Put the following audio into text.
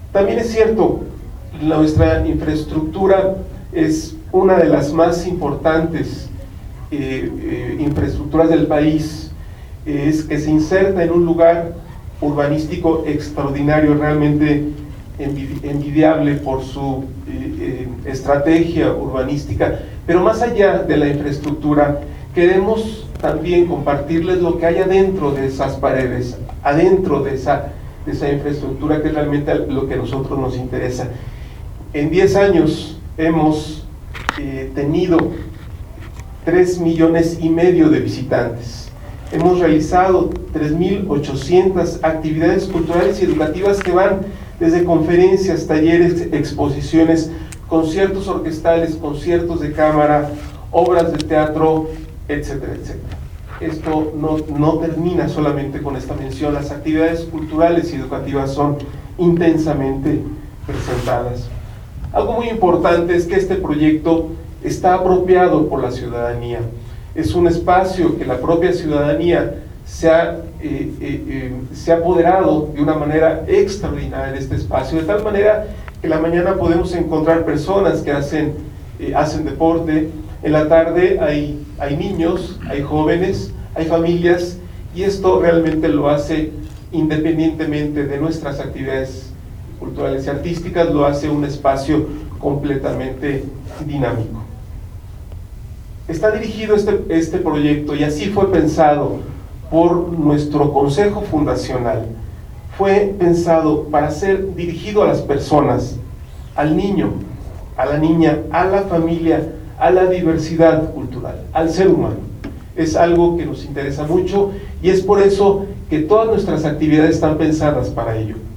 También es cierto, nuestra infraestructura es una de las más importantes infraestructuras del país, es que se inserta en un lugar urbanístico extraordinario, realmente envidiable por su estrategia urbanística. Pero más allá de la infraestructura, queremos también compartirles lo que hay adentro de esas paredes, adentro de esa infraestructura, que es realmente lo que a nosotros nos interesa. En 10 años hemos tenido 3,5 millones de visitantes. Hemos realizado 3,800 actividades culturales y educativas que van desde conferencias, talleres, exposiciones, conciertos orquestales, conciertos de cámara, obras de teatro, etcétera, etcétera. Esto no termina solamente con esta mención. Las actividades culturales y educativas son intensamente presentadas. Algo muy importante es que este proyecto está apropiado por la ciudadanía. Es un espacio que la propia ciudadanía se ha apoderado de una manera extraordinaria de este espacio, de tal manera que en la mañana podemos encontrar personas que hacen deporte, en la tarde hay niños, hay jóvenes, hay familias, y esto realmente lo hace, independientemente de nuestras actividades culturales y artísticas, lo hace un espacio completamente dinámico. Está dirigido este proyecto, y así fue pensado por nuestro Consejo Fundacional. Fue pensado para ser dirigido a las personas, al niño, a la niña, a la familia, a la diversidad cultural, al ser humano. Es algo que nos interesa mucho, y es por eso que todas nuestras actividades están pensadas para ello.